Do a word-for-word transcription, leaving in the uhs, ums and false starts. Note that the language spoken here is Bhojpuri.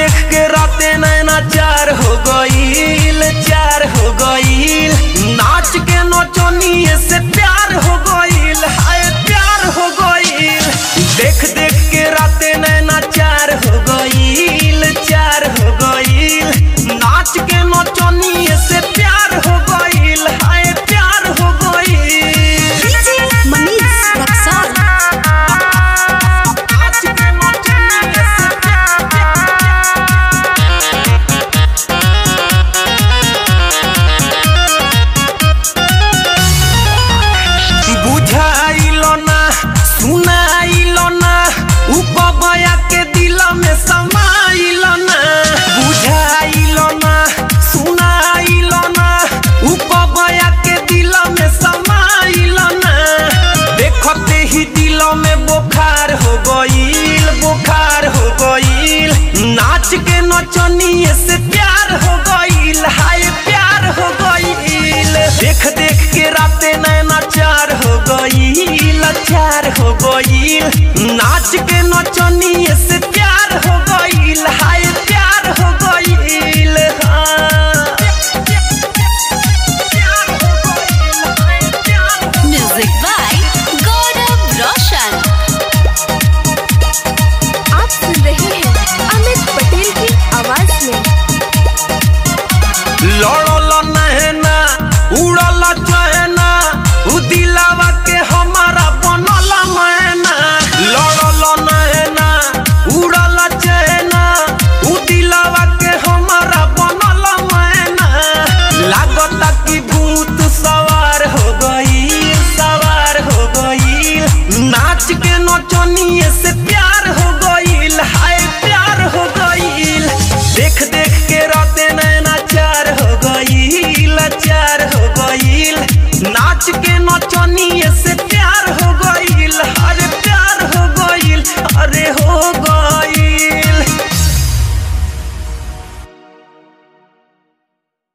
देख के राते नैना चार हो गईल, चार हो गईल। नाच के नचनिए से प्यार हो गईल, हाय प्यार हो गईल। देख देख के राते नैना चार हो गईल, चार हो गईल। नाच के नचनिए से प्यार हो गईल, हाय प्यार हो गईल। मनीष रक्सौल। नाच के नचनिए से बुझाइलो ना सुनाइलो ना उपबया के दिल में समाइलो ना। बुझाइलो ना सुनाइलो ना उपबया के दिल में समाइलो ना। देखते ही दिल में बुखार हो गईल, बुखार हो गईल। नाच के नचनिए से प्यार हो गईल, हाय प्यार हो गईल। देख देख के राते नैना चार हो गईल, चार हो गईल। नाच के नचनिए से प्यार हो गईल, हाय प्यार हो गईल। हाँ प्यार हो गईल, हाय प्यार हो। Music by Gaurav Roshan. आप सुन रहे हैं अमित पटेल की आवाज में। लड़ल नहना उड़ल चहना उ दिलावा के हमारा बनल मैना। लड़ल नहना उड़ल चहना उ दिलावा के हमारा बनल मैना। लागता कि भूत सवार हो गई, सवार हो गई। नाच के नचनिए से प्यार हो गईल, हाय प्यार हो गईल। देख देख के राते नैना चार हो गईल, चार हो गईल। नाच के नचनिए से